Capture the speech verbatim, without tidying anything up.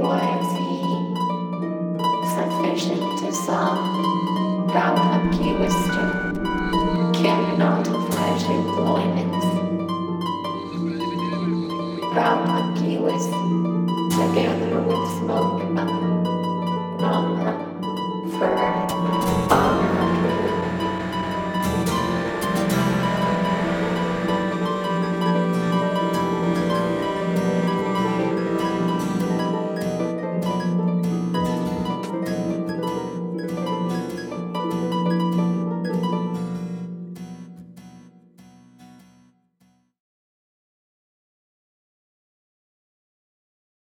poesi sufficient to some thou accused care not of fresh employments thou accused again